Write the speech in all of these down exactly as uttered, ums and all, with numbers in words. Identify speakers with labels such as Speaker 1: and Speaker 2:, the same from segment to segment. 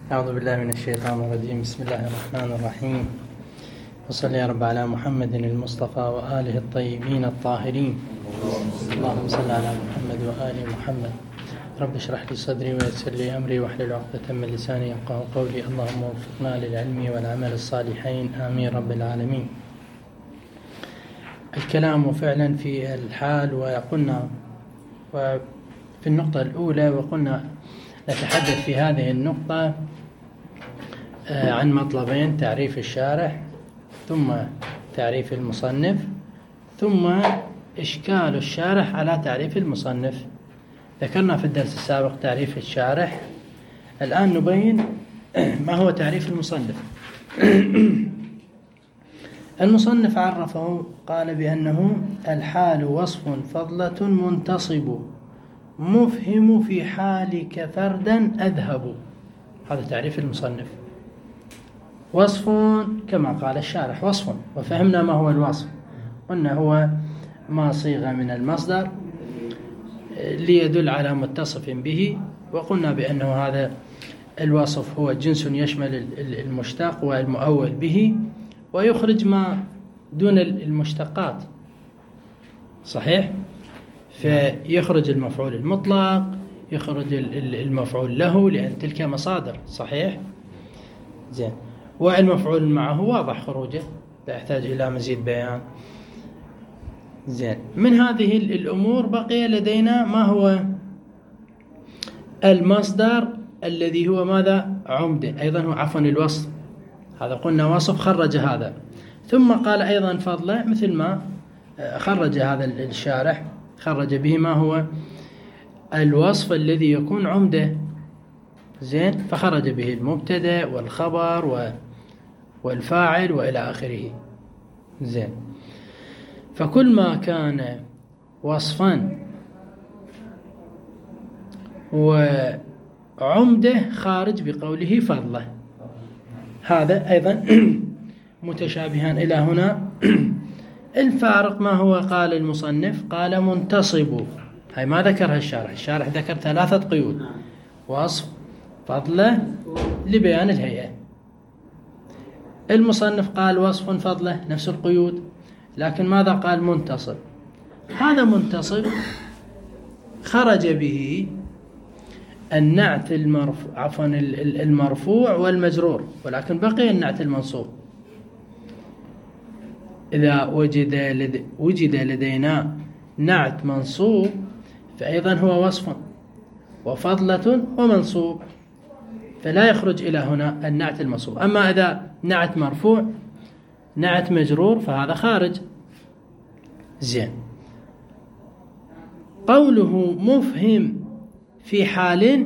Speaker 1: أعوذ بالله من الشيطان الرجيم. بسم الله الرحمن الرحيم. وصلى يا رب على محمد المصطفى وآله الطيبين الطاهرين. اللهم صل على محمد وآل محمد. رب اشرح لي صدري ويسر لي أمري واحلل عقدة من لساني يفقهوا قولي. اللهم وفقنا للعلم والعمل الصالحين آمين رب العالمين. الكلام فعلا في الحال، وقلنا وفي النقطة الأولى وقلنا نتحدث في هذه النقطة عن مطلبين: تعريف الشارح ثم تعريف المصنف ثم إشكال الشارح على تعريف المصنف. ذكرنا في الدرس السابق تعريف الشارح، الآن نبين ما هو تعريف المصنف. المصنف عرفه قال بأنه الحال وصف فضلة منتصب مفهم في حالك فردا أذهب. هذا تعريف المصنف. وصف كما قال الشارح وصف، وفهمنا ما هو الوصف. قلنا هو ما صيغ من المصدر ليدل على متصف به، وقلنا بأنه هذا الوصف هو جنس يشمل المشتق والمؤول به ويخرج ما دون المشتقات. صحيح؟ فيخرج المفعول المطلق، يخرج المفعول له، لأن تلك مصادر. صحيح؟ زين. والمفعول معه واضح خروجه، لا يحتاج إلى مزيد بيان. زين. من هذه الأمور بقي لدينا ما هو المصدر الذي هو ماذا؟ عمده. أيضا هو عفوا الوصف، هذا قلنا وصف خرج هذا. ثم قال أيضا فضله، مثل ما خرج هذا الشارح خرج به ما هو الوصف الذي يكون عمده. زين. فخرج به المبتدأ والخبر والفاعل وإلى آخره. زين. فكل ما كان وصفا وعمده خارج بقوله فضله. هذا أيضا متشابهان إلى هنا. الفارق ما هو؟ قال المصنف قال منتصب. هاي ما ذكرها الشارح. الشارح ذكر ثلاثة قيود: وصف، فضله، لبيان الهيئة. المصنف قال وصف فضله، نفس القيود، لكن ماذا قال؟ منتصب. هذا منتصب خرج به النعت المرفوع عفوا المرفوع والمجرور، ولكن بقي النعت المنصوب. إذا وجد لدي وجد لدينا نعت منصوب فأيضا هو وصف وفضلة ومنصوب، فلا يخرج إلى هنا النعت المنصوب. أما إذا نعت مرفوع نعت مجرور فهذا خارج. زين. قوله مفهم في حال،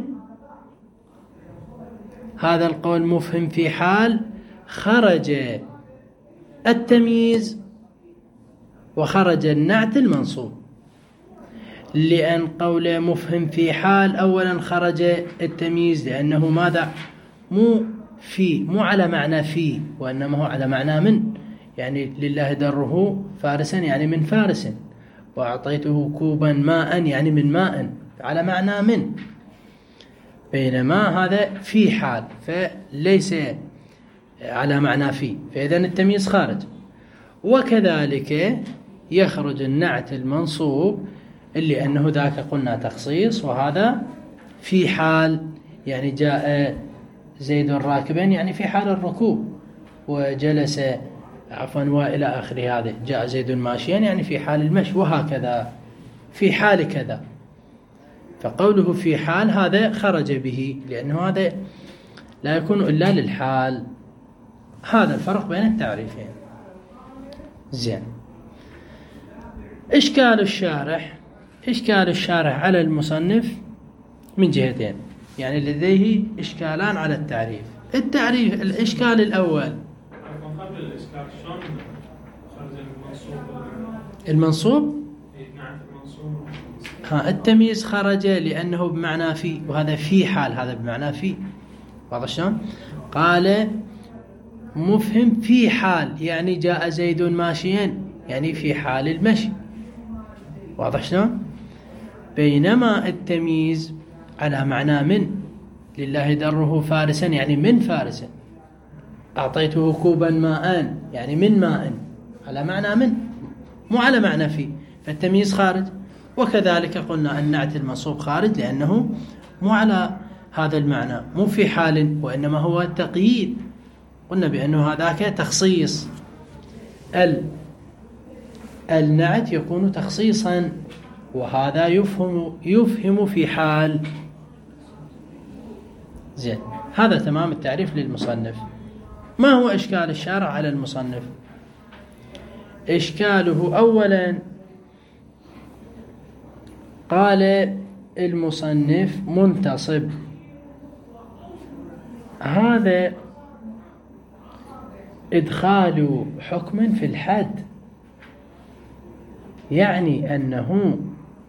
Speaker 1: هذا القول مفهم في حال خرج التمييز وخرج النعت المنصوب، لأن قوله مفهم في حال أولا خرج التمييز لأنه ماذا؟ مو في، مو على معنى في، وإنما هو على معنى من. يعني لله دره فارسا يعني من فارس، وأعطيته كوبا ماء يعني من ماء، على معنى من. بينما هذا في حال فليس على معنى في، فإذن التمييز خارج. وكذلك يخرج النعت المنصوب اللي أنه ذاك قلنا تخصيص، وهذا في حال، يعني جاء زيد راكبا يعني في حال الركوب، وجلس عفوا وإلى آخر هذا. جاء زيد ماشيا يعني في حال المشي، وهكذا في حال كذا. فقوله في حال هذا خرج به، لأنه هذا لا يكون إلا للحال. هذا الفرق بين التعريفين. زين. إشكال الشارح إشكال الشارح على المصنف من جهتين، يعني لديه إشكالان على التعريف. التعريف الإشكال الأول
Speaker 2: قبل الإشكال شلون خرج المنصوب؟
Speaker 1: المنصوب
Speaker 2: نعم المنصوب.
Speaker 1: ها التمييز خرج لأنه بمعنى في، وهذا في حال، هذا بمعنى في. واضح شلون؟ قال مفهم في حال يعني جاء زيد ماشيا يعني في حال المشي. واضح شلون؟ بينما التمييز على معنى من، لله دره فارسا يعني من فارس. أعطيته كوبا ماء يعني من ماء، على معنى من، مو على معنى في، فالتمييز خارج. وكذلك قلنا النعت المنصوب خارج لأنه مو على هذا المعنى، مو في حال، وإنما هو تقييد. قلنا بأنه هذاك تخصيص. ال النعت يكون تخصيصا، وهذا يفهم يفهم في حال. زين، هذا تمام التعريف للمصنف. ما هو إشكال الشارع على المصنف؟ إشكاله أولا قال المصنف منتصب. هذا إدخال حكم في الحد، يعني أنه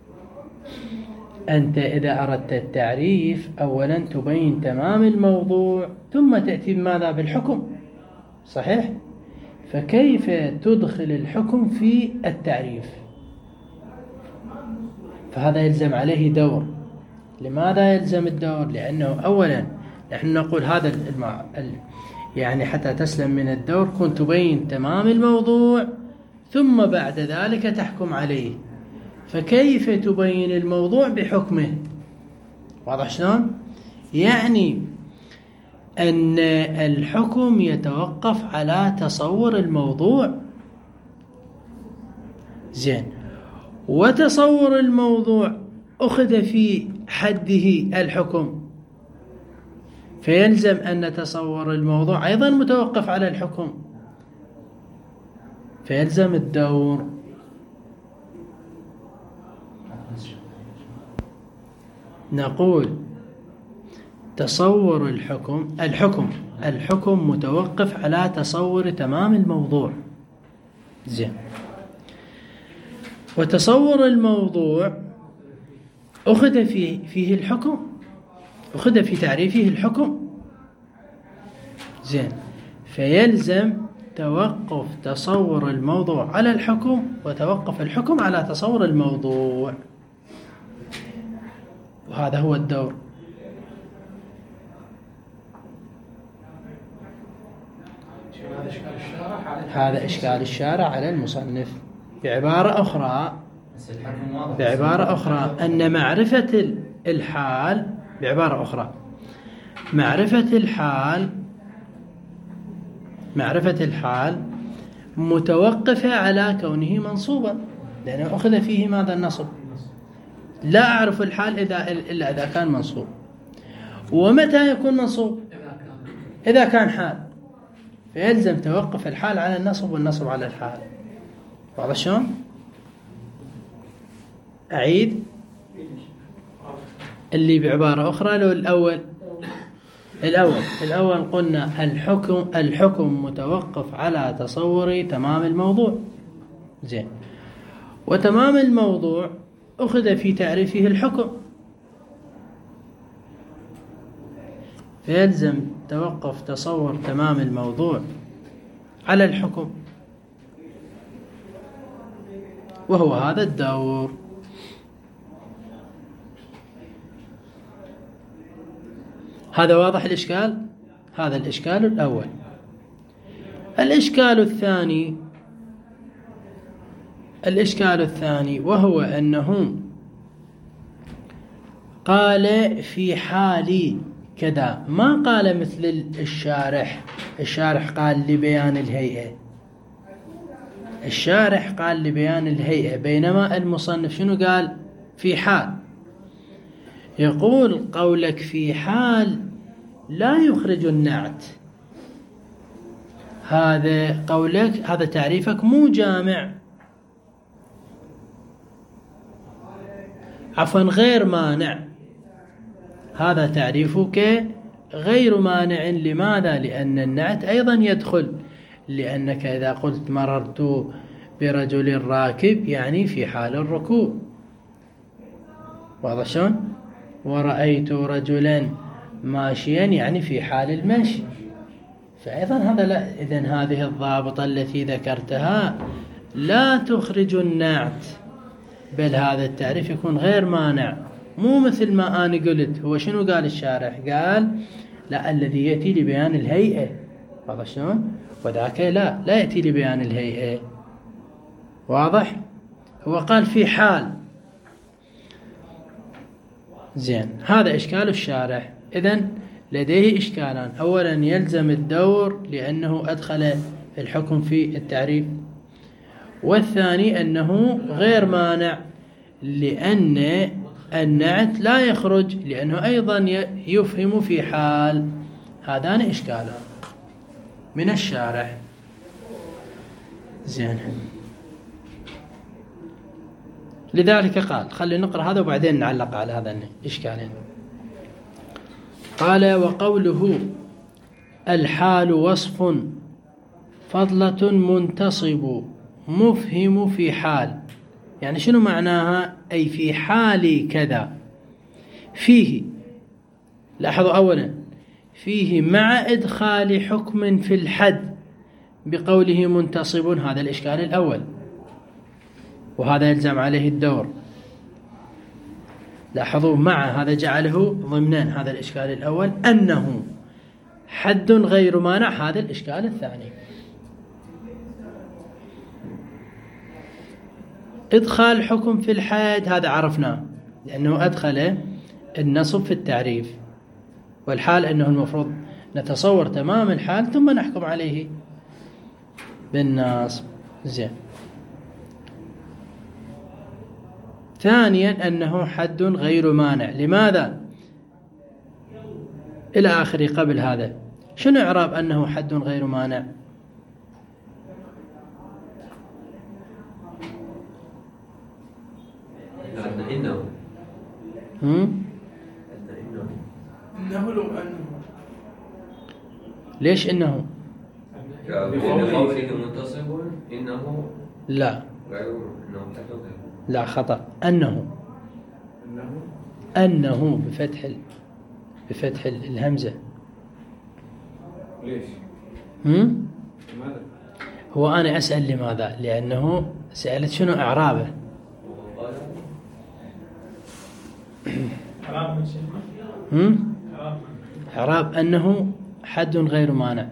Speaker 1: أنت إذا أردت التعريف أولا تبين تمام الموضوع ثم تأتي بماذا؟ بالحكم، صحيح؟ فكيف تدخل الحكم في التعريف؟ فهذا يلزم عليه دور. لماذا يلزم الدور؟ لأنه أولا نحن نقول هذا المع... يعني حتى تسلم من الدور كن تبين تمام الموضوع ثم بعد ذلك تحكم عليه. فكيف تبين الموضوع بحكمه؟ واضح شلون؟ يعني أن الحكم يتوقف على تصور الموضوع. زين، وتصور الموضوع أخذ في حده الحكم، فيلزم أن تصور الموضوع أيضا متوقف على الحكم، فيلزم الدور. نقول تصور الحكم الحكم الحكم متوقف على تصور تمام الموضوع. زين، وتصور الموضوع أخذ فيه, فيه الحكم، أخذ في تعريفه الحكم. زين، فيلزم توقف تصور الموضوع على الحكم وتوقف الحكم على تصور الموضوع، وهذا هو الدور. هذا إشكال الشارع على المصنف. بعبارة أخرى بعبارة أخرى أن معرفة الحال بعبارة أخرى معرفة الحال معرفة الحال متوقفة على كونه منصوبا، لأنه أخذ فيه ماذا؟ النصب. لا أعرف الحال إذا إلا إذا كان منصوب. ومتى يكون منصوب؟ إذا كان حال، فيلزم توقف الحال على النصب والنصب على الحال. واضح شلون؟ أعيد اللي بعبارة أخرى. لو الأول الأول الأول قلنا الحكم الحكم متوقف على تصور تمام الموضوع. زين، وتمام الموضوع أخذ في تعريفه الحكم، فيلزم توقف تصور تمام الموضوع على الحكم، وهو هذا الدور. هذا واضح الإشكال؟ هذا الإشكال الأول. الإشكال الثاني الإشكال الثاني وهو أنه قال في حال كذا، ما قال مثل الشارح. الشارح قال لبيان الهيئة الشارح قال لبيان الهيئة بينما المصنف شنو قال؟ في حال. يقول قولك في حال لا يخرج النعت. هذا قولك، هذا تعريفك مو جامع، عفوا غير مانع. هذا تعريفك غير مانع. لماذا؟ لأن النعت أيضا يدخل، لأنك إذا قلت مررت برجل راكب يعني في حال الركوب. واضح شلون؟ ورأيت رجلا ماشيا يعني في حال المشي. فأيضا هذا لا. إذن هذه الضابطة التي ذكرتها لا تخرج النعت، بل هذا التعريف يكون غير مانع. مو مثل ما أنا قلت. هو شنو قال الشارح؟ قال لا، الذي يأتي لبيان الهيئة، واضح شلون؟ وذاك لا لا يأتي لبيان الهيئة، واضح؟ هو قال في حال. زين، هذا إشكال الشارح. إذن لديه إشكالان: أولا يلزم الدور لأنه أدخل الحكم في التعريف، والثاني أنه غير مانع لأن النعت لا يخرج لأنه أيضا يفهم في حال. هذان إشكالان من الشارح. زين، لذلك قال خلي نقرأ هذا وبعدين نعلق على هذا الإشكالين. قال: وقوله الحال وصف فضلة منتصب مفهم في حال، يعني شنو معناها؟ أي في حال كذا. فيه، لاحظوا أولا، فيه مع إدخال حكم في الحد بقوله منتصب، هذا الإشكال الأول، وهذا يلزم عليه الدور. لاحظوا مع هذا جعله ضمنان، هذا الإشكال الأول. أنه حد غير مانع، هذا الإشكال الثاني. إدخال حكم في الحد هذا عرفناه لأنه أدخل النصب في التعريف، والحال أنه المفروض نتصور تمام الحال ثم نحكم عليه بالنصب. زين. ثانيا أنه حد غير مانع. لماذا؟ إلى آخره. قبل هذا شنو إعراب أنه حد غير مانع؟
Speaker 3: إنه
Speaker 1: هم؟
Speaker 2: إنه لو أنه
Speaker 1: ليش إنه؟
Speaker 3: بقوله منتصب إنه
Speaker 1: لا
Speaker 3: غير إنه حد غير.
Speaker 1: لا، خطأ. أنه
Speaker 2: أنه
Speaker 1: أنه بفتح ال... بفتح ال- الهمزة.
Speaker 2: ليش؟
Speaker 1: هم؟
Speaker 2: لماذا؟
Speaker 1: هو أنا أسأل لماذا؟ لأنه سألت شنو إعرابه.
Speaker 2: إعراب من شيخنا؟
Speaker 1: هم؟
Speaker 2: إعراب من
Speaker 1: إعراب أنه حد غير مانع.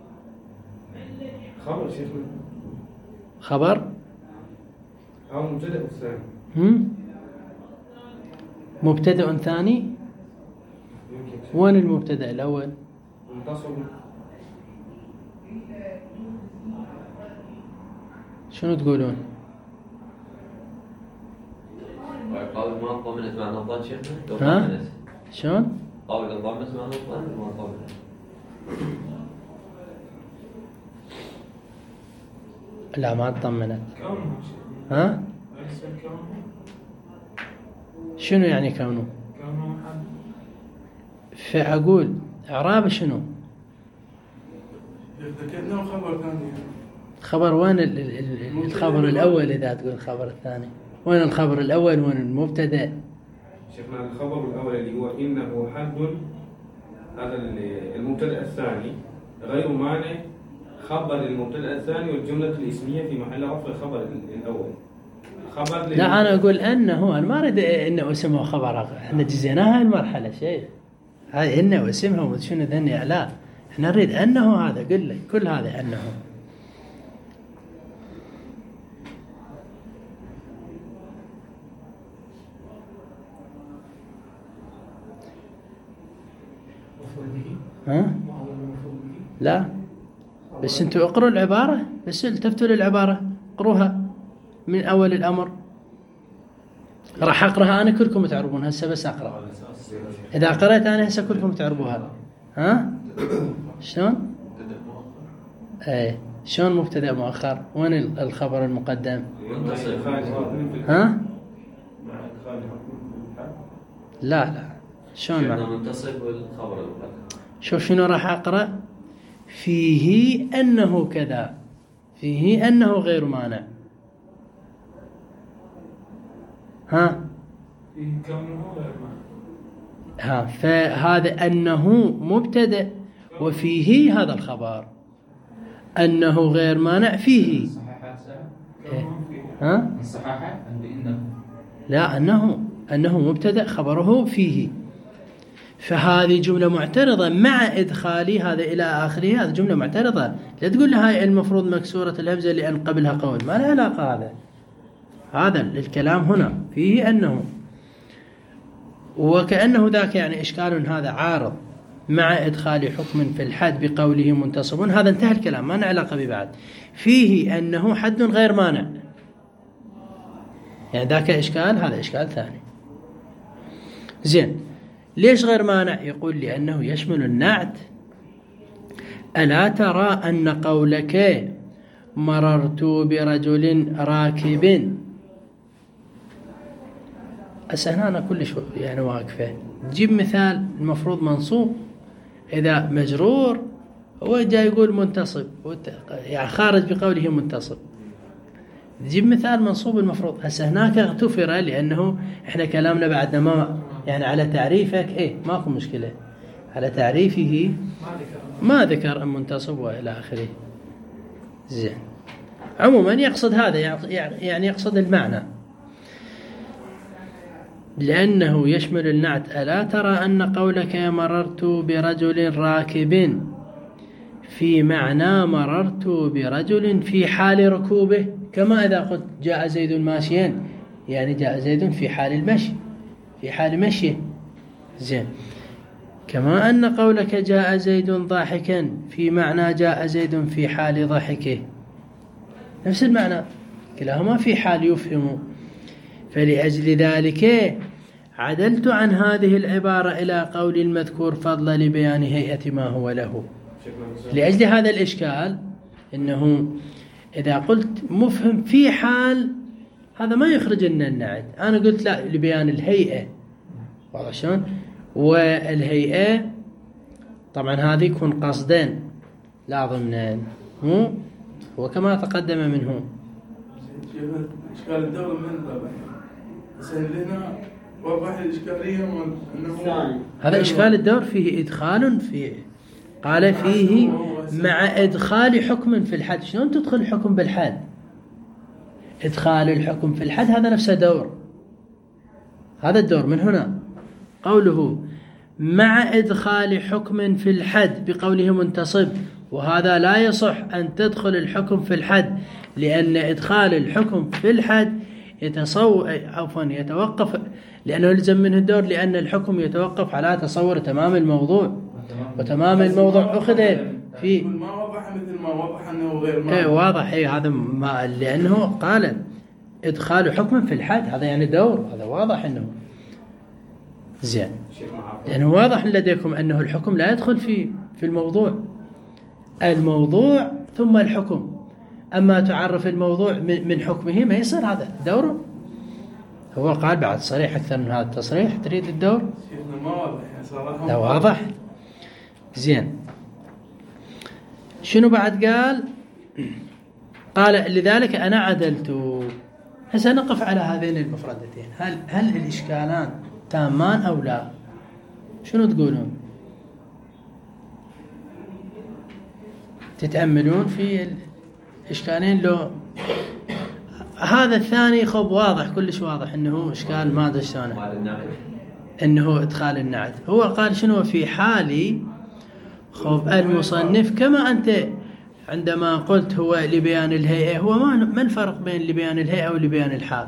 Speaker 2: خبر شيخنا
Speaker 1: خبر.
Speaker 2: أو مبتدأ الثاني.
Speaker 1: هم؟ مبتدأ ثاني.
Speaker 2: يمكن
Speaker 1: وين المبتدأ الأول؟
Speaker 2: منتصب.
Speaker 1: شنو تقولون؟
Speaker 3: قول ما ضمنت معنى الظن شيخنا؟ لو
Speaker 1: ها؟
Speaker 3: ضمنت.
Speaker 1: شلون؟
Speaker 3: قول ضمنت معنى الظن ما ضمنت.
Speaker 1: لا، ما تضمنت.
Speaker 2: كونه شيخنا.
Speaker 1: ها؟
Speaker 2: أليس كونه؟
Speaker 1: شنو يعني كونه؟
Speaker 2: كونه حد.
Speaker 1: فأقول إعراب شنو؟
Speaker 2: ذكرنا خبر ثاني.
Speaker 1: خبر وين ال- ال- ال- الخبر الأول؟ إذا تقول الخبر الثاني وين الخبر الأول؟ وين المبتدأ؟
Speaker 4: شيخنا الخبر الأول اللي هو إنه حد، هذا المبتدأ الثاني غير مانع، خبر المبتدأ الثاني والجملة الاسمية في محل رفع الخبر الأول. خبر
Speaker 1: لا، أنا أقول أنه، أنا ما أريد إنه اسمه خبر. إحنا جزيناها المرحلة شيء، هاي إنه اسمها وشنو ذني. لا، إحنا نريد أنه. هذا قل لك كل هذا أنه. ها؟ لا، بس انتوا اقروا العبارة، بس التفتوا للعبارة، اقروها من أول الأمر. راح أقرأها أنا كلكم تعرفون هسه، بس أقرأ. إذا قرأت أنا هسه كلكم تعرفوها. ها؟ شلون؟ إيه، شلون مبتدأ مؤخر؟ وين الخبر المقدم؟
Speaker 3: منتصب.
Speaker 1: ها؟
Speaker 4: مع إدخال حكم في الحد.
Speaker 1: لا لا، شلون
Speaker 3: شيخنا
Speaker 1: معنى؟
Speaker 3: منتصب والخبر المقدم.
Speaker 1: شوف شنو راح أقرأ. فيه أنه كذا، فيه أنه غير مانع. ها؟
Speaker 2: فيه كونه غير مانع.
Speaker 1: ها، فهذا أنه مبتدأ وفيه هذا الخبر. أنه غير مانع فيه.
Speaker 5: صحيحة ساعة.
Speaker 1: إيه.
Speaker 2: كونه فيه.
Speaker 1: ها؟
Speaker 5: الصحاحة عند إنه.
Speaker 1: لا، أنه أنه مبتدأ خبره فيه، فهذه جملة معترضة مع إدخالي هذا إلى آخره، هذه جملة معترضة. لا تقول لها هاي المفروض مكسورة الهمزة لأن قبلها قول، ما لها علاقة. هذا هذا الكلام هنا فيه أنه، وكأنه ذاك يعني إشكال هذا عارض مع إدخال حكم في الحد بقوله منتصبون، هذا انتهى الكلام ما له علاقة ببعد. فيه أنه حد غير مانع، يعني ذاك إشكال، هذا إشكال ثاني. زين، ليش غير مانع؟ يقول لأنه يشمل النعت. ألا ترى أن قولك مررت برجل راكب، هسه هنا كل شوي يعني واقفة، تجيب مثال المفروض منصوب، إذا مجرور هو جاي يقول منتصب، يعني خارج بقوله منتصب، تجيب مثال منصوب المفروض. هسه هناك اغتفر لأنه إحنا كلامنا بعدنا ما يعني على تعريفك إيه ماكو مشكلة، على تعريفه ما ذكر منتصب وإلى آخره. زين، عموما يقصد هذا، يعني يقصد المعنى، لأنه يشمل النعت. ألا ترى أن قولك مررت برجل راكب في معنى مررت برجل في حال ركوبه، كما إذا قلت جاء زيد ماشيا، يعني جاء زيد في حال المشي، في حال مشيه. زين، كما أن قولك جاء زيد ضاحكا في معنى جاء زيد في حال ضحكه، نفس المعنى، كلاهما في حال يفهم. فلأجل ذلك عدلت عن هذه العبارة إلى قول المذكور فضلا لبيان هيئة ما هو له. لأجل هذا الإشكال إنه إذا قلت مفهم في حال، هذا ما يخرج لنا النعت. أنا قلت لا لبيان الهيئة، واضح شلون؟ والهيئة طبعا هذه يكون قصدين لا ضمنين، مو وكما تقدم منه.
Speaker 2: إشكال الدور من طبعا حسين لنا وضح الإشكالية أنه
Speaker 1: هذا إشكال الدور فيه إدخال فيه، قال فيه مع إدخال حكم في الحد. شلون تدخل الحكم بالحد؟ إدخال الحكم في الحد هذا نفسه دور، هذا الدور من هنا. قوله مع إدخال حكم في الحد بقوله منتصب، وهذا لا يصح أن تدخل الحكم في الحد، لأن إدخال الحكم في الحد يتصو عفوا يتوقف، لأنه يلزم منه الدور، لأن الحكم يتوقف على تصور تمام الموضوع، وتمام الموضوع أخذ في
Speaker 2: ما وضح مثل ما وضح أنه غير ما
Speaker 1: إيه واضح. إيه هذا ما لأنه قال إدخال حكم في الحد، هذا يعني دور، هذا واضح أنه زين، لأنه واضح لديكم أنه الحكم لا يدخل في في الموضوع، الموضوع ثم الحكم. أما تعرف الموضوع من حكمه ما يصير هذا دور. هو قال بعد صريح أكثر من هذا التصريح، تريد الدور؟
Speaker 2: ما واضح صراحة.
Speaker 1: لا واضح. زين، شنو بعد قال؟ قال لذلك أنا عدلت. هسه نقف على هذين المفردتين، هل هل الإشكالان تامان أو لا؟ شنو تقولون؟ تتأملون في الإشكالين لو هذا الثاني خب واضح كلش واضح إنه إشكال ما أدري شلونه، إنه إدخال النعت. هو قال شنو في حالي خب المصنف كما أنت عندما قلت هو لبيان الهيئة، هو ما الفرق بين لبيان الهيئة ولبيان الحال؟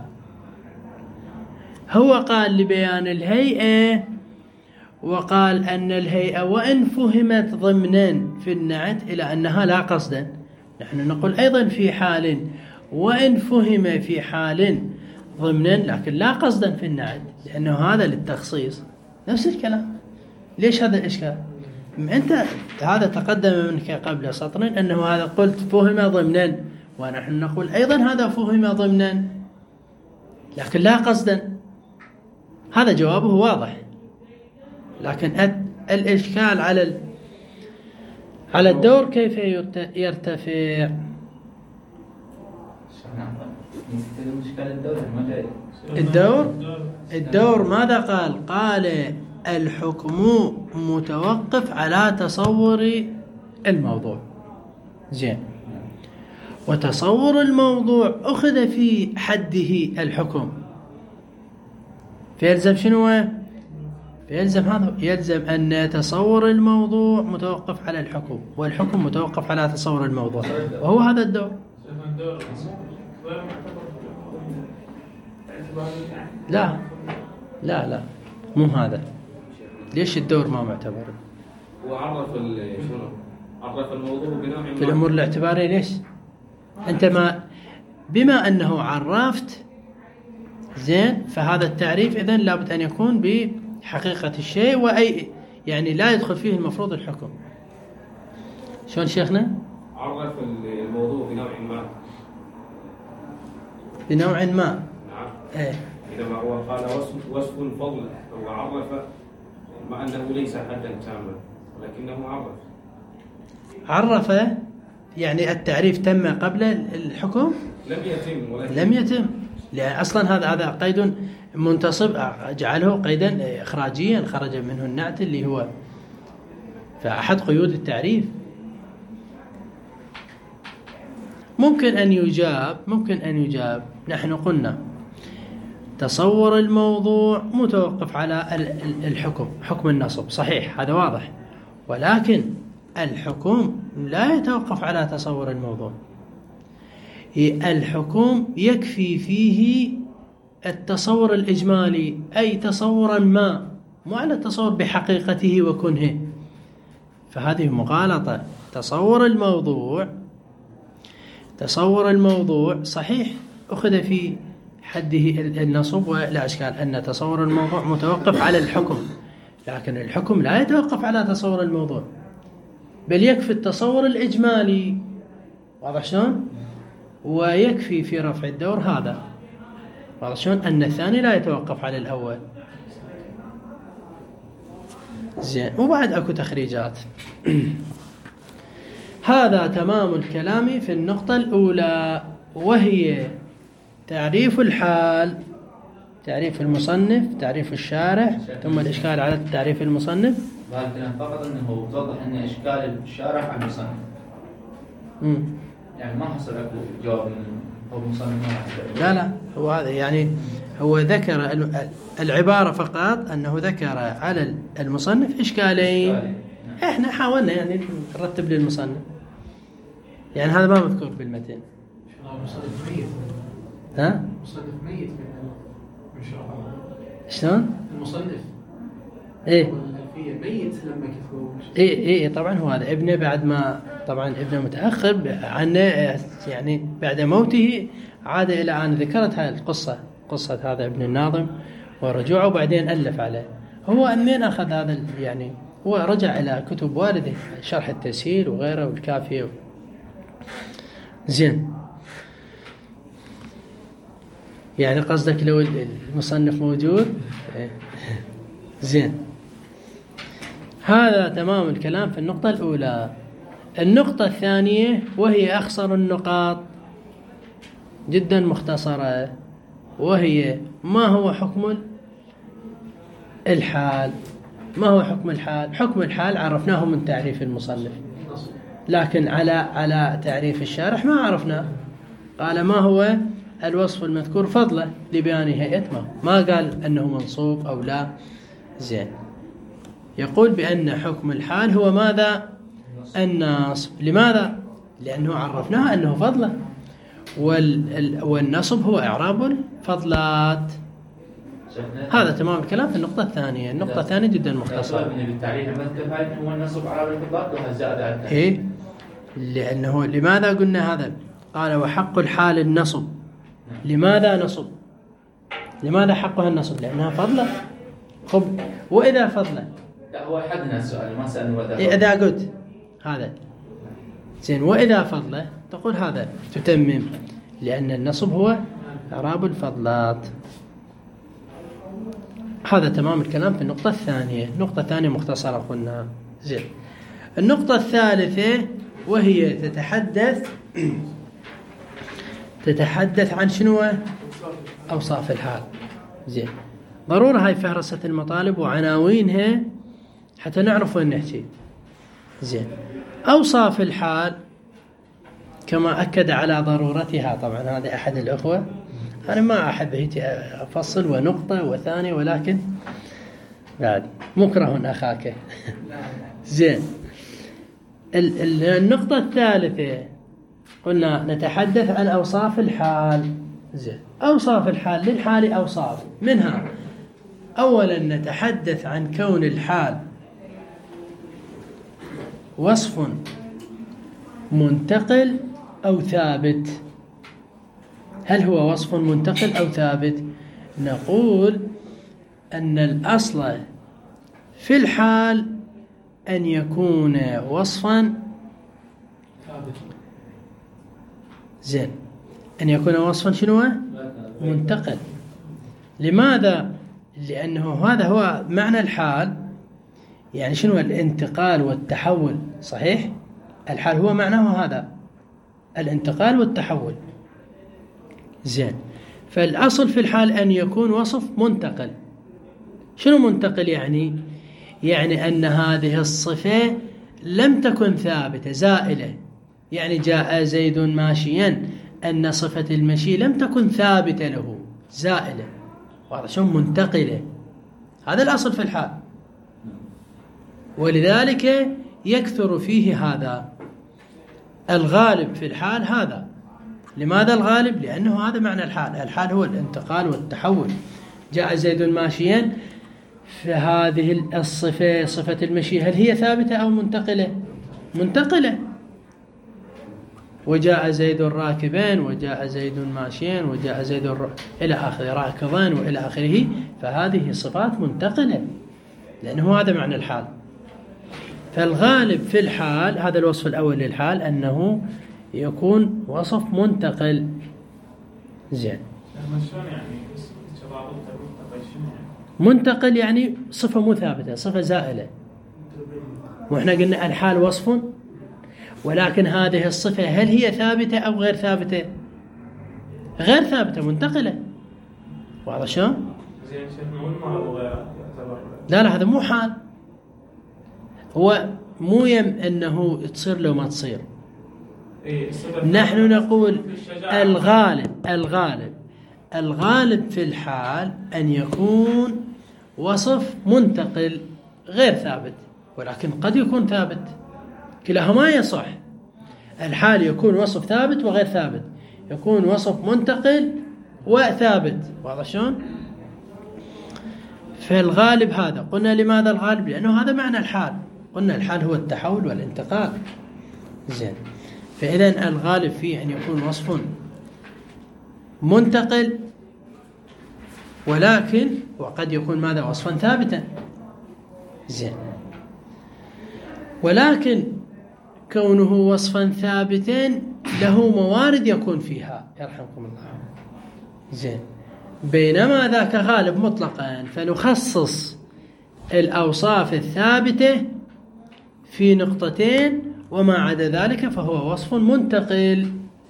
Speaker 1: هو قال لبيان الهيئة، وقال أن الهيئة وإن فهمت ضمنا في النعت إلى أنها لا قصدا، نحن نقول أيضا في حال وإن فهم في حال ضمنا لكن لا قصدا في النعت، لأنه هذا للتخصيص. نفس الكلام. ليش هذا الإشكال؟ أنت هذا تقدم منك قبل سطرين أنه هذا قلت فهم ضمنا، ونحن نقول أيضا هذا فهم ضمنا لكن لا قصدا. هذا جوابه واضح، لكن الإشكال على على الدور كيف يرتفع؟ الدور الدور ماذا قال؟ قال الحكم متوقف على تصور الموضوع. زين، وتصور الموضوع أخذ في حده الحكم، فيلزم شنو؟ فيلزم هذا، يلزم أن تصور الموضوع متوقف على الحكم، والحكم متوقف على تصور الموضوع، وهو هذا الدور. لا لا لا مو هذا. ليش الدور ما معتبر؟
Speaker 4: وعرف شنو؟ عرف الموضوع بنوع
Speaker 1: في الأمور الاعتبارية. ليش؟ أنت ما بما أنه عرفت زين، فهذا التعريف إذن لابد أن يكون بحقيقة الشيء، وأي يعني لا يدخل فيه المفروض الحكم. شلون شيخنا؟
Speaker 4: عرف الموضوع بنوع ما.
Speaker 1: بنوع ما.
Speaker 4: نعم.
Speaker 1: إيه.
Speaker 4: إذا هو قال وصف وصف فضل، هو عرف مع أنه ليس حدا تاما، ولكنه عرف.
Speaker 1: عرف يعني التعريف تم قبل الحكم؟
Speaker 4: لم يتم. ولكن
Speaker 1: لم يتم، لأن أصلا هذا هذا قيد منتصب، جعله قيدا إخراجيا خرج منه النعت اللي هو فأحد قيود التعريف. ممكن أن يجاب ممكن أن يجاب نحن قلنا تصور الموضوع متوقف على الحكم، حكم النصب، صحيح هذا واضح، ولكن الحكم لا يتوقف على تصور الموضوع. الحكم يكفي فيه التصور الإجمالي، أي تصورا ما، مو على التصور بحقيقته وكنه. فهذه مغالطة. تصور الموضوع تصور الموضوع صحيح أخذ في حده النصب ولا إشكال أن تصور الموضوع متوقف على الحكم، لكن الحكم لا يتوقف على تصور الموضوع، بل يكفي التصور الإجمالي. واضح شلون؟ ويكفي في رفع الدور هذا. واضح شلون؟ أن الثاني لا يتوقف على الأول. زين. وبعد أكو تخريجات. هذا تمام الكلام في النقطة الأولى، وهي تعريف الحال، تعريف المصنف، تعريف الشارح، ثم الإشكال على تعريف المصنف.
Speaker 5: لكن فقط أنه توضح أن إشكال الشارح على المصنف.
Speaker 1: امم
Speaker 5: يعني ما حصل أكو جواب من هو المصنف.
Speaker 1: لا لا هو هذا يعني هو ذكر العبارة فقط أنه ذكر على المصنف إشكالين. إحنا حاولنا يعني نرتب للمصنف، يعني هذا ما مذكور بالمتن.
Speaker 6: المصنف ميت.
Speaker 1: ها؟
Speaker 6: المصنف ميت من شاء الله.
Speaker 1: شلون؟
Speaker 6: المصنف.
Speaker 1: إيه.
Speaker 6: الألفية ميت لما كتبوا.
Speaker 1: إيه إيه طبعا هو هذا ابنه بعد ما طبعا ابنه متأخر عنه، يعني بعد موته عاد إلى أن ذكرت هذه القصة، قصة هذا ابن الناظم ورجوعه، وبعدين ألف عليه. هو أمين أخذ هذا يعني، هو رجع إلى كتب والده، شرح التسهيل وغيره والكافية. زين. يعني قصدك لو المصنف موجود؟ زين. هذا تمام الكلام في النقطة الأولى. النقطة الثانية وهي أخصر النقاط، جدا مختصرة، وهي ما هو حكم الحال. ما هو حكم الحال؟ حكم الحال عرفناه من تعريف المصنف، لكن على على تعريف الشارح ما عرفناه. قال ما هو الوصف المذكور فضلا لبيان هيئة ما، ما قال أنه منصوب أو لا. زين. يقول بأن حكم الحال هو ماذا؟ النصب. لماذا؟ لأنه عرفناه أنه فضلا، والنصب هو إعراب الفضلات. هذا تمام الكلام في النقطة الثانية. النقطة الثانية جدا مختصرة.
Speaker 5: بالتعريف المذكر هاي هو النصب إعراب الفضلات ولا زائد على التعريف؟
Speaker 1: إيه. لأنه لماذا قلنا هذا؟ قال وحق الحال النصب. لماذا نصب؟ لماذا حقها النصب؟ لأنها فضلة. خب وإذا فضلة؟
Speaker 5: لا هو حدنا السؤال، ما سألنا وإذا
Speaker 1: إيه إذا قلت هذا زين وإذا فضلة تقول هذا تتمم، لأن النصب هو إعراب الفضلات. هذا تمام الكلام في النقطة الثانية. النقطة الثانية مختصرة قلنا. زين. النقطة الثالثة وهي تتحدث تتحدث عن شنو؟ أوصاف الحال. زين. ضرورة هاي فهرسة المطالب وعناوينها حتى نعرف وين نحكي. زين. أوصاف الحال كما أكد على ضرورتها، طبعا هذا أحد الأخوة أنا ما أحب هيك أفصل ونقطة وثانية، ولكن بعد مكره أخاك. زين. النقطة الثالثة قلنا نتحدث عن أوصاف الحال. زين. أوصاف الحال، للحال أوصاف، منها أولا نتحدث عن كون الحال وصف منتقل أو ثابت. هل هو وصف منتقل أو ثابت؟ نقول أن الأصل في الحال أن يكون وصفا زين أن يكون وصفا شنو؟ منتقل. لماذا؟ لأنه هذا هو معنى الحال. يعني شنو الانتقال والتحول؟ صحيح؟ الحال هو معناه هذا، الانتقال والتحول. زين. فالأصل في الحال أن يكون وصف منتقل. شنو منتقل يعني؟ يعني أن هذه الصفة لم تكن ثابتة، زائلة. يعني جاء زيد ماشيا، أن صفة المشي لم تكن ثابتة له، زائلة. وهذا شنو؟ منتقلة. هذا الأصل في الحال، ولذلك يكثر فيه هذا. الغالب في الحال هذا. لماذا الغالب؟ لأنه هذا معنى الحال. الحال هو الانتقال والتحول. جاء زيد ماشيا، فهذه الصفة صفة المشي هل هي ثابتة أو منتقلة؟ منتقلة. وجاء زيد راكبا، وجاء زيد ماشيا، وجاء زيد الر... إلى آخره، راكضا وإلى آخره. فهذه صفات منتقلة، لأنه هذا معنى الحال. فالغالب في الحال، هذا الوصف الأول للحال، أنه يكون وصف منتقل. زين. منتقل يعني صفة مو ثابتة، صفة زائلة. وإحنا قلنا الحال وصف، ولكن هذه الصفة هل هي ثابتة أو غير ثابتة؟ غير ثابتة، منتقلة. واضح شلون؟
Speaker 2: زين شيخنا وين ما هو يعتبر؟
Speaker 1: لا لا، هذا مو حال. هو مو يم أنه تصير لو ما تصير.
Speaker 2: إيه
Speaker 1: نحن نقول الغالب الغالب الغالب في الحال أن يكون وصف منتقل غير ثابت، ولكن قد يكون ثابت. كلاهما يصح. الحال يكون وصف ثابت وغير ثابت، يكون وصف منتقل وثابت. واضح شلون؟ فالغالب هذا. قلنا لماذا الغالب؟ لأنه هذا معنى الحال. قلنا الحال هو التحول والانتقال. زين. فإذا الغالب فيه أن يكون وصف منتقل، ولكن وقد يكون ماذا؟ وصفا ثابتا. زين. ولكن كونه وصفا ثابتا له موارد يكون فيها، يرحمكم الله. زين. بينما ذاك غالب مطلقا، فنخصص الأوصاف الثابتة في نقطتين، وما عدا ذلك فهو وصف منتقل.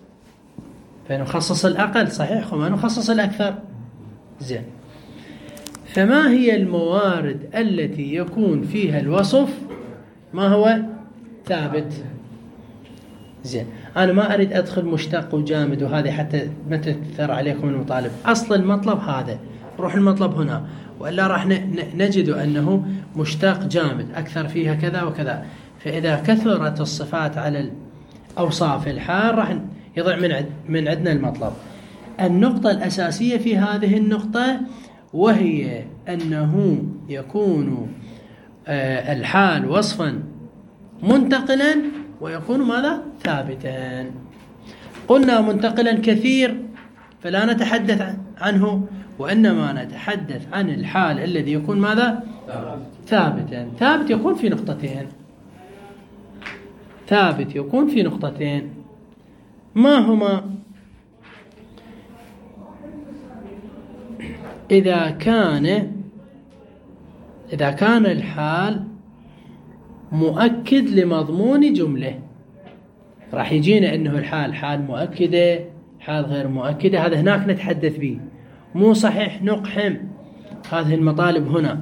Speaker 1: فنخصص الأقل، صحيح، وما نخصص الأكثر. زين. فما هي الموارد التي يكون فيها الوصف ما هو ثابت؟ زين. أنا ما أريد أدخل مشتق وجامد وهذه حتى ما تكثر عليكم المطالب. أصل المطلب هذا، روح المطلب هنا، وإلا راح نجد أنه مشتق جامد أكثر فيها كذا وكذا. فإذا كثرت الصفات على الأوصاف الحال راح يضيع من عد من عندنا المطلب. النقطة الأساسية في هذه النقطة وهي أنه يكون الحال وصفا منتقلا، ويكون ماذا؟ ثابتا. قلنا منتقلا كثير فلا نتحدث عنه، وإنما نتحدث عن الحال الذي يكون ماذا؟ ثابتا. ثابت يكون في نقطتين. ثابت يكون في نقطتين. ما هما؟ إذا كان إذا كان الحال مؤكد لمضمون جملة. راح يجينا إنه الحال حال مؤكدة، حال غير مؤكدة، هذا هناك نتحدث به. مو صحيح نقحم هذه المطالب هنا،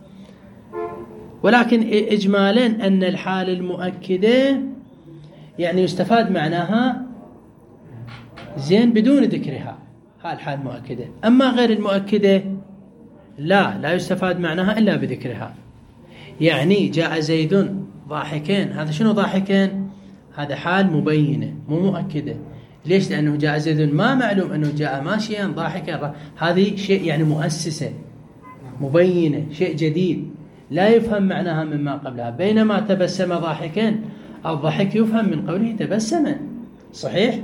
Speaker 1: ولكن إجمالا أن الحال المؤكدة يعني يستفاد معناها زين بدون ذكرها. هاي الحال مؤكدة. أما غير المؤكدة لا لا يستفاد معناها إلا بذكرها. يعني جاء زيد ضاحكين، هذا شنو ضاحكين؟ هذا حال مبينة مو مؤكدة. ليش؟ لأنه جاء زيد ما معلوم أنه جاء ماشيا ضاحكا، هذه شيء يعني مؤسسة مبينة، شيء جديد لا يفهم معناها مما قبلها. بينما تبسم ضاحكين الضحك يفهم من قوله تبسم، صحيح؟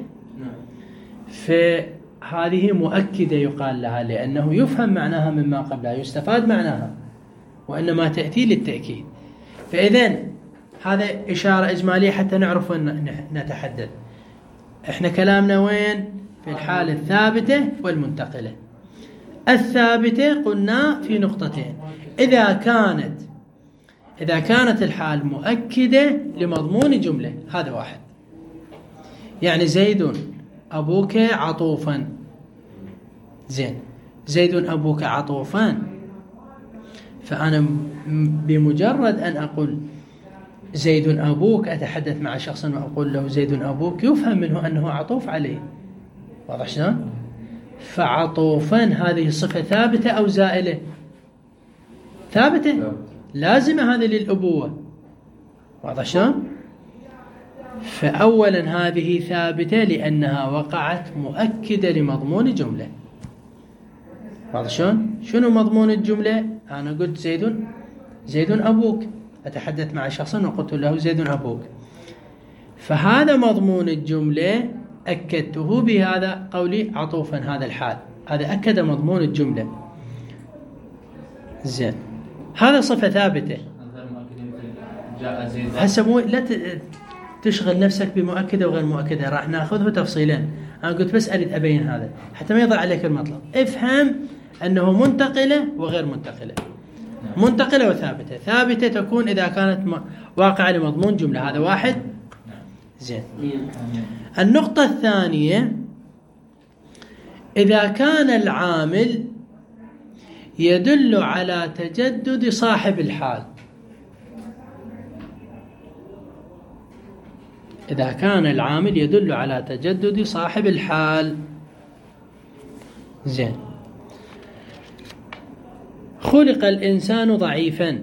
Speaker 1: فهذه مؤكدة يقال لها لأنه يفهم معناها مما قبلها، يستفاد معناها، وإنما تأتي للتأكيد. فإذن هذا إشارة إجمالية حتى نعرف أن نتحدث. إحنا كلامنا وين؟ في الحالة الثابتة والمنتقلة. الثابتة قلنا في نقطتين: إذا كانت إذا كانت الحال مؤكدة لمضمون جملة، هذا واحد. يعني زيد أبوك عطوفا، زين، زيد أبوك عطوفان، فأنا بمجرد أن أقول زيد أبوك أتحدث مع شخص وأقول له زيد أبوك، يفهم منه أنه عطوف عليه. واضح شلون؟ فعطوفا هذه صفة ثابتة أو زائلة؟ ثابتة، لازمة هذه للأبوة. واضح شلون؟ فأولا هذه ثابتة لأنها وقعت مؤكدة لمضمون جملة. واضح شلون؟ شنو مضمون الجملة؟ أنا قلت زيد زيد أبوك، أتحدث مع شخص وقلت له زيد أبوك، فهذا مضمون الجملة أكدته بهذا قولي عطوفا، هذا الحال، هذا أكد مضمون الجملة. زين، هذا صفة ثابتة. هسه مو لا تشغل نفسك بمؤكدة وغير مؤكدة، راح ناخذه تفصيلا. أنا قلت بس أريد أبين هذا حتى ما يضع عليك المطلب. افهم أنه منتقلة وغير منتقلة، منتقلة وثابتة. ثابتة تكون إذا كانت واقعة لمضمون جملة، هذا واحد. زين، النقطة الثانية: إذا كان العامل يدل على تجدد صاحب الحال. إذا كان العامل يدل على تجدد صاحب الحال. زين، خلق الإنسان ضعيفا،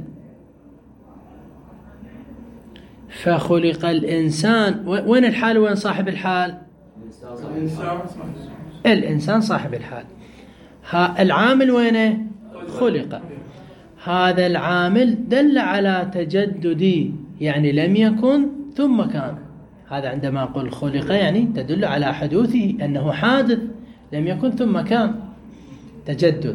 Speaker 1: فخلق الإنسان، وين الحال وين صاحب الحال؟ الإنسان صاحب الحال. ها العامل وينه؟ خلق. هذا العامل دل على تجدد، يعني لم يكن ثم كان. هذا عندما أقول خلق يعني تدل على حدوثه، أنه حادث، لم يكن ثم كان، تجدد.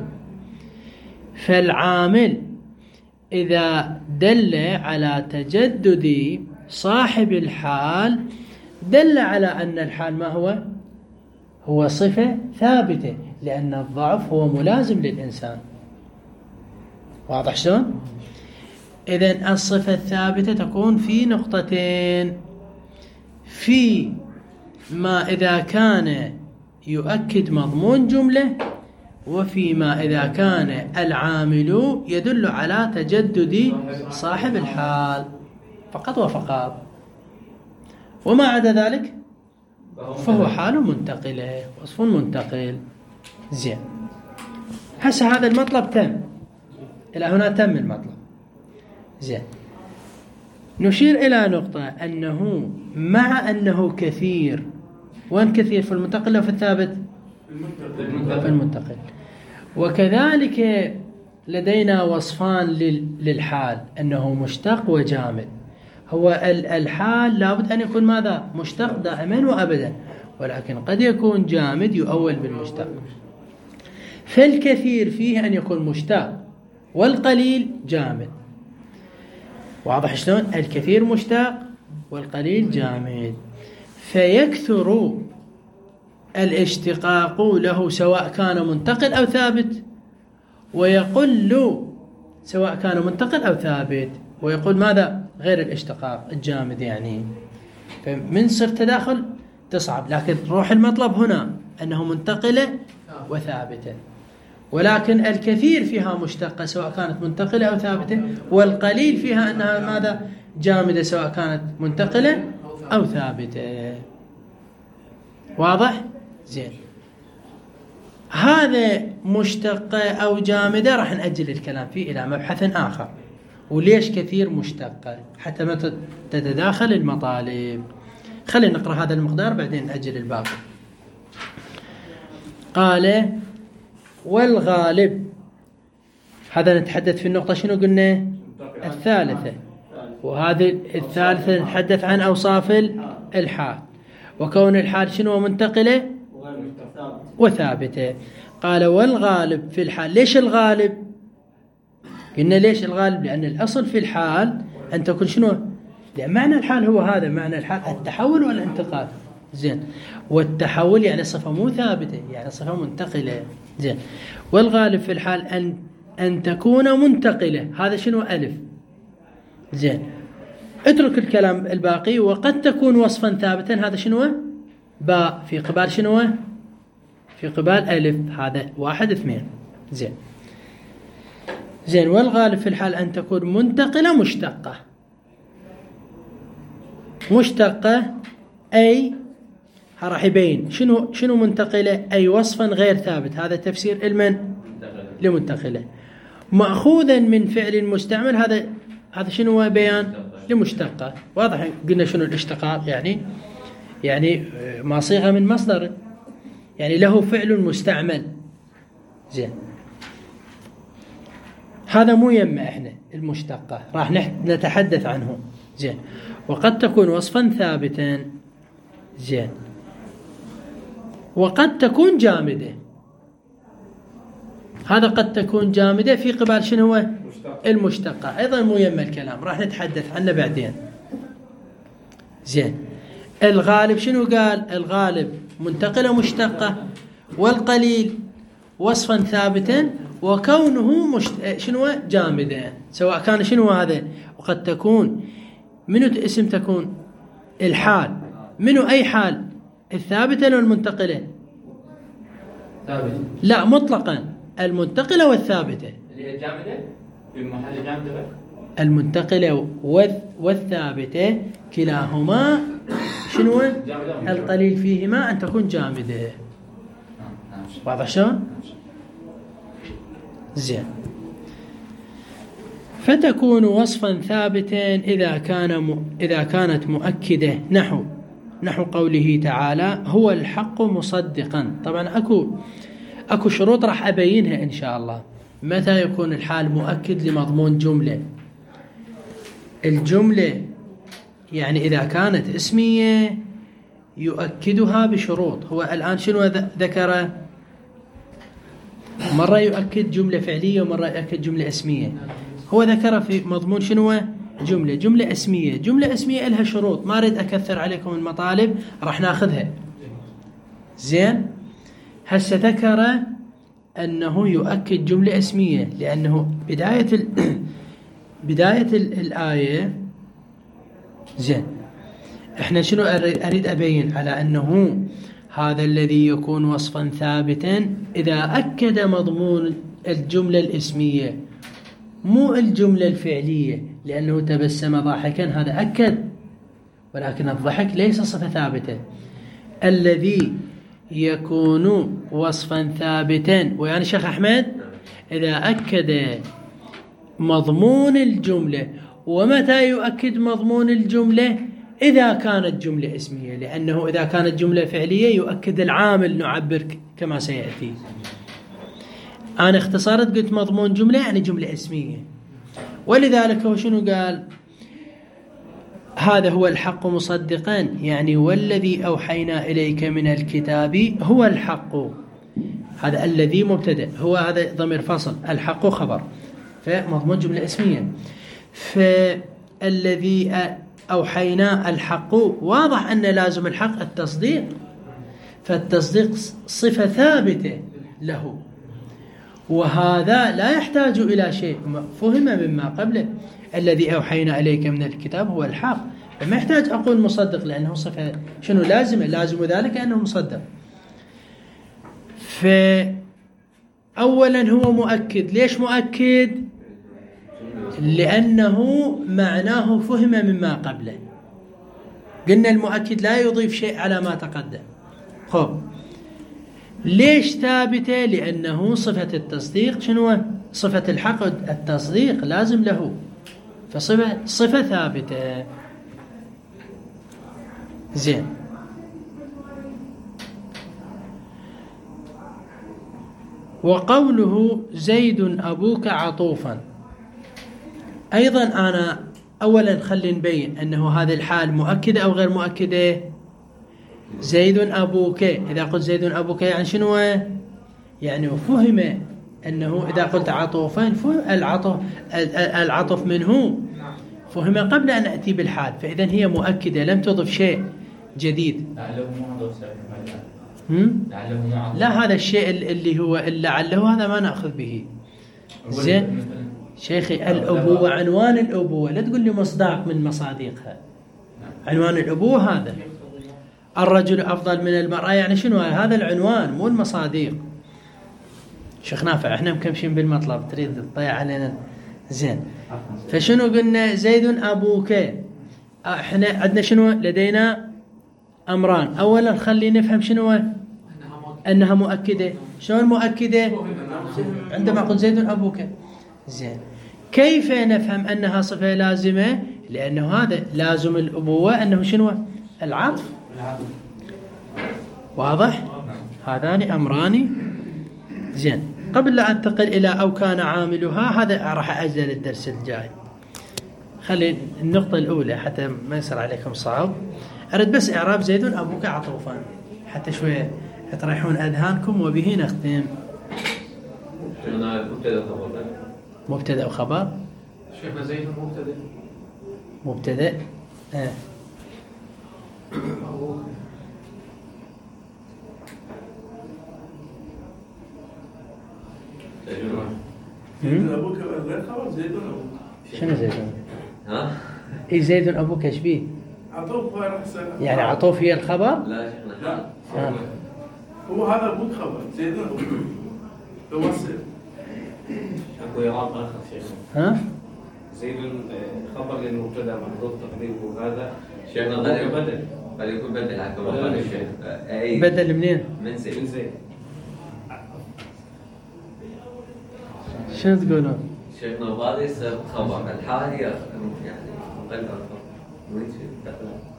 Speaker 1: فالعامل إذا دل على تجدد صاحب الحال دل على أن الحال ما هو؟ هو صفة ثابتة، لأن الضعف هو ملازم للإنسان. واضح شلون؟ إذن الصفة الثابتة تكون في نقطتين: في ما إذا كان يؤكد مضمون جملة، وفيما إذا كان العامل يدل على تجدد صاحب الحال فقط وفقط. وما عدا ذلك فهو حال منتقلة، وصف منتقل. زين، هسه هذا المطلب تم، إلى هنا تم المطلب. زين، نشير إلى نقطة أنه مع أنه كثير، وين كثير؟ في المنتقل وفي الثابت؟ في المنتقل. وكذلك لدينا وصفان للحال، أنه مشتق وجامد. هو الحال لابد أن يكون ماذا؟ مشتق دائما وأبدا، ولكن قد يكون جامد يؤول بالمشتق. فالكثير فيه أن يكون مشتق، والقليل جامد. واضح شلون؟ الكثير مشتق والقليل جامد. فيكثر الاشتقاق له سواء كان منتقل أو ثابت، ويقل سواء كان منتقل أو ثابت، ويقول ماذا؟ غير الاشتقاق الجامد. يعني فمن صر تداخل تصعب، لكن روح المطلب هنا أنه منتقلة وثابتة، ولكن الكثير فيها مشتقة سواء كانت منتقلة أو ثابتة، والقليل فيها أنها ماذا؟ جامدة سواء كانت منتقلة أو ثابتة. واضح؟ زين، هذا مشتقة أو جامدة راح نأجل الكلام فيه إلى مبحث آخر. وليش كثير مشتقة؟ حتى ما تتداخل المطالب. خلينا نقرأ هذا المقدار بعدين نأجل الباقي. قال والغالب، هذا نتحدث في النقطة شنو قلنا؟ الثالثة. وهذه الثالثة نتحدث عن أوصاف الحال، وكون الحال شنو؟ منتقلة وثابتة. قال والغالب في الحال. ليش الغالب؟ قلنا ليش الغالب؟ لأن الأصل في الحال أن تكون شنو؟ لأن معنى الحال هو هذا، معنى الحال التحول والانتقال. زين، والتحول يعني صفة مو ثابتة، يعني صفة منتقلة. زين، والغالب في الحال أن أن تكون منتقلة. هذا شنو؟ ألف. زين، اترك الكلام الباقي. وقد تكون وصفا ثابتا. هذا شنو؟ باء في قبال شنو؟ في قبال ألف. هذا واحد اثنين. زين زين والغالب في الحال أن تكون منتقلة مشتقة. مشتقة أي راح يبين شنو شنو منتقلة، أي وصفا غير ثابت. هذا تفسير المن لمنتقلة. مأخوذا من فعل مستعمل. هذا هذا شنو بيان لمشتقة. واضح قلنا شنو الاشتقاق؟ يعني يعني ما صيغة من مصدر، يعني له فعل مستعمل. زين، هذا مو يم احنا المشتقة راح نتحدث عنه. زين، وقد تكون وصفا ثابتا. زين، وقد تكون جامدة. هذا قد تكون جامدة في قبال شنو هو؟ المشتقة. أيضا مو يم الكلام راح نتحدث عنه بعدين. زين، الغالب شنو قال؟ الغالب منتقلة مشتقة، والقليل وصفا ثابتا، وكونه مشت... شنو؟ جامدا. سواء كان شنو هذا. وقد تكون منو اسم تكون؟ الحال. منو أي حال؟ الثابتة ولا المنتقلة؟
Speaker 5: ثابتة.
Speaker 1: لا، مطلقا المنتقلة والثابتة.
Speaker 5: اللي هي جامدة في محل جامدة.
Speaker 1: المنتقلة والثابتة كلاهما شنو؟ القليل فيهما أن تكون جامدة. واضح شلون؟ زين، فتكون وصفا ثابتا إذا كان م... إذا كانت مؤكدة. نحو نحو قوله تعالى هو الحق مصدقا. طبعا أكو أكو شروط راح أبينها إن شاء الله. متى يكون الحال مؤكد لمضمون جملة؟ الجملة يعني إذا كانت اسمية يؤكدها بشروط. هو الآن شنو ذكر؟ مرة يؤكد جملة فعلية ومرة يؤكد جملة اسمية. هو ذكر في مضمون شنو؟ جملة جملة اسمية. جملة اسمية لها شروط، ما أريد أكثر عليكم المطالب، راح ناخذها. زين، هسه ذكر أنه يؤكد جملة اسمية لأنه بداية ال... بداية ال... الآية. زين، احنا شنو أريد أبين؟ على أنه هذا الذي يكون وصفا ثابتا إذا أكد مضمون الجملة الاسمية مو الجملة الفعلية، لأنه تبسم ضاحكا هذا أكد، ولكن الضحك ليس صفة ثابتة. الذي يكون وصفا ثابتا ويعني شيخ أحمد إذا أكد مضمون الجملة. ومتى يؤكد مضمون الجملة؟ إذا كانت جملة اسمية، لأنه إذا كانت جملة فعلية يؤكد العامل، نعبر كما سيأتي. أنا اختصرت قلت مضمون جملة يعني جملة اسمية. ولذلك هو شنو قال؟ هذا هو الحق مصدقا، يعني والذي أوحينا إليك من الكتاب هو الحق. هذا الذي مبتدأ، هو هذا ضمير فصل، الحق خبر، فمضمون جملة اسمية. فالذي أوحينا الحق، واضح أن لازم الحق التصديق، فالتصديق صفة ثابتة له، وهذا لا يحتاج إلى شيء، فهم مما قبله. الذي أوحينا إليك من الكتاب هو الحق، فما يحتاج أقول مصدق لأنه صفة شنو لازمة، لازم ذلك أنه مصدق. فأولا هو مؤكد. ليش مؤكد؟ لأنه معناه فهم مما قبله. قلنا المؤكد لا يضيف شيء على ما تقدم. خب، ليش ثابتة؟ لأنه صفة التصديق شنو؟ صفة الحق التصديق لازم له، فصفة صفة ثابتة. زين. وقوله زيد أبوك عطوفا، أيضا أنا أولا خلي نبين أنه هذا الحال مؤكدة أو غير مؤكدة. زيد أبوك، إذا قلت زيد أبوك يعني شنو؟ يعني فهم أنه إذا قلت عطوفا فهم العطف, العطف منه فهم قبل أن أتي بالحال، فإذا هي مؤكدة لم تضف شيء جديد. لا، هذا الشيء اللي هو لعله هذا ما نأخذ به. زين شيخي، الأبوة عنوان الأبوة، لا تقول لي مصداق من مصادقها. عنوان الأبوة هذا، الرجل أفضل من المرأة، يعني شنو هذا العنوان مو المصادق. شيخ نافع احنا مكمشين بالمطلب، تريد تضيع علينا. زين، فشنو قلنا؟ زيد أبوك. احنا عندنا شنو لدينا؟ أمران. أولا خلي نفهم شنو أنها مؤكدة. شلون مؤكدة؟ عندما قلت زيد أبوك. زين، كيف نفهم أنها صفة لازمة؟ لأنه هذا لازم الأبوة أنه شنو؟ العطف. واضح؟ هذان أمران. زين، قبل لا أنتقل إلى أو كان عاملها، هذا راح أجل الدرس الجاي. خلي النقطة الأولى حتى ما يصير عليكم صعب. أرد بس إعراب زيد أبوك عطوفا حتى شوية تريحون أذهانكم، وبه نختم. مبتدأ وخبر.
Speaker 6: شيخنا زيد مبتدأ.
Speaker 1: مبتدأ. آه.
Speaker 2: زيد أبوك غير خبر. زيد أبوك
Speaker 1: شنو زيد؟
Speaker 3: ها؟
Speaker 1: إيه زيد أبوك إيش بيه؟
Speaker 2: عطوف غير حسن.
Speaker 1: يعني عطوف هي الخبر؟
Speaker 3: لا شيخنا.
Speaker 1: آه.
Speaker 2: هو هذا أبوك خبر. زيد أبوك توصل.
Speaker 4: أكو إعراب آخر شيخنا.
Speaker 1: ها؟
Speaker 4: زيد خبر للمبتدأ محذوف تقديره هذا.
Speaker 3: شيخنا
Speaker 4: أبوك بدل.
Speaker 3: قد يكون بدل حتى ما قال الشيخ. أي
Speaker 1: بدل منين؟
Speaker 3: من زيد.
Speaker 4: من زيد.
Speaker 1: شنو تقولون؟
Speaker 3: شيخنا وهذا يصير خبر، الحال هي يعني مقلل الخبر. وين شيء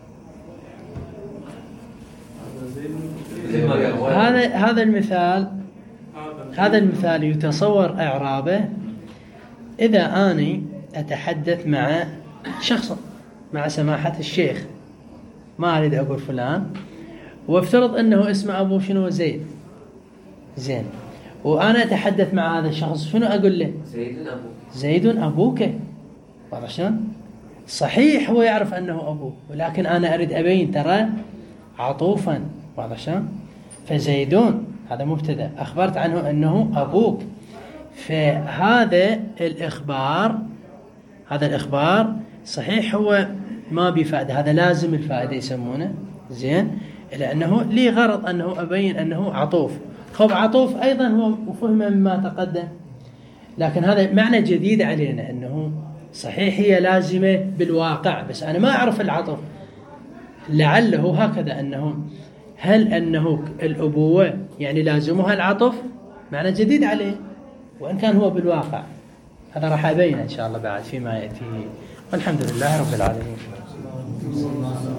Speaker 1: هذا هذا المثال هذا المثال يتصور إعرابه إذا أني أتحدث مع شخص، مع سماحة الشيخ، ما أريد أقول فلان، وافترض أنه اسمه أبو شنو زيد. زين، وأنا أتحدث مع هذا الشخص، شنو أقول له؟
Speaker 3: زيد أبوك.
Speaker 1: زيد أبوك. واضح شلون؟ صحيح هو يعرف أنه أبوه، ولكن أنا أريد أبين ترى عطوفا. واضح شلون؟ فزيدون هذا مبتدأ، أخبرت عنه أنه أبوك، فهذا الإخبار هذا الإخبار صحيح هو ما بفائدة، هذا لازم الفائدة يسمونه. زين، لأنه لي غرض أنه أبين أنه عطوف. خب عطوف أيضا هو مفهم مما تقدم، لكن هذا معنى جديد علينا، أنه صحيح هي لازمة بالواقع، بس أنا ما أعرف العطف. لعله هكذا، أنه هل أنه الأبوة يعني لازمها العطف، معنى جديد عليه، وإن كان هو بالواقع. هذا راح أبين إن شاء الله بعد فيما يأتي. والحمد لله رب العالمين.